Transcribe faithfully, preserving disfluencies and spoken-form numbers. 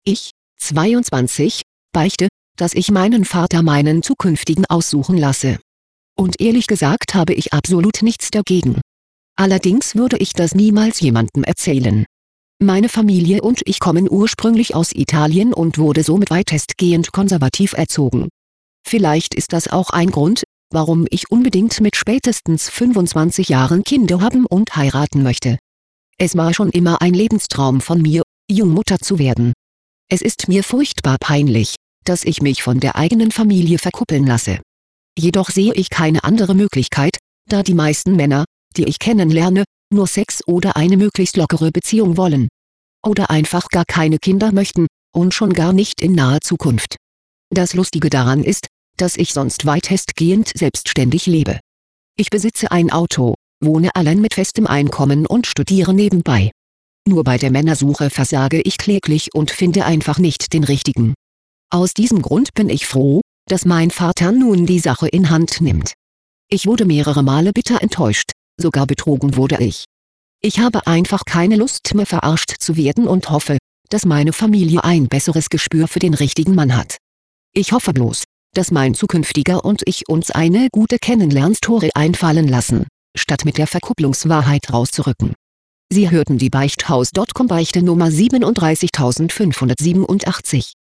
Ich, zweiundzwanzig, beichte, dass ich meinen Vater meinen zukünftigen aussuchen lasse. Und ehrlich gesagt habe ich absolut nichts dagegen. Allerdings würde ich das niemals jemandem erzählen. Meine Familie und ich kommen ursprünglich aus Italien und wurde somit weitestgehend konservativ erzogen. Vielleicht ist das auch ein Grund, warum ich unbedingt mit spätestens fünfundzwanzig Jahren Kinder haben und heiraten möchte. Es war schon immer ein Lebenstraum von mir, Jungmutter zu werden. Es ist mir furchtbar peinlich, dass ich mich von der eigenen Familie verkuppeln lasse. Jedoch sehe ich keine andere Möglichkeit, da die meisten Männer, die ich kennenlerne, nur Sex oder eine möglichst lockere Beziehung wollen. Oder einfach gar keine Kinder möchten, und schon gar nicht in naher Zukunft. Das Lustige daran ist, dass ich sonst weitestgehend selbstständig lebe. Ich besitze ein Auto, wohne allein mit festem Einkommen und studiere nebenbei. Nur bei der Männersuche versage ich kläglich und finde einfach nicht den richtigen. Aus diesem Grund bin ich froh, dass mein Vater nun die Sache in Hand nimmt. Ich wurde mehrere Male bitter enttäuscht, sogar betrogen wurde ich. Ich habe einfach keine Lust mehr verarscht zu werden und hoffe, dass meine Familie ein besseres Gespür für den richtigen Mann hat. Ich hoffe bloß, dass mein zukünftiger und ich uns eine gute Kennenlernstory einfallen lassen, statt mit der Verkupplungswahrheit rauszurücken. Sie hörten die Beichthaus Punkt com Beichte Nummer siebenunddreißigtausendfünfhundertsiebenundachtzig.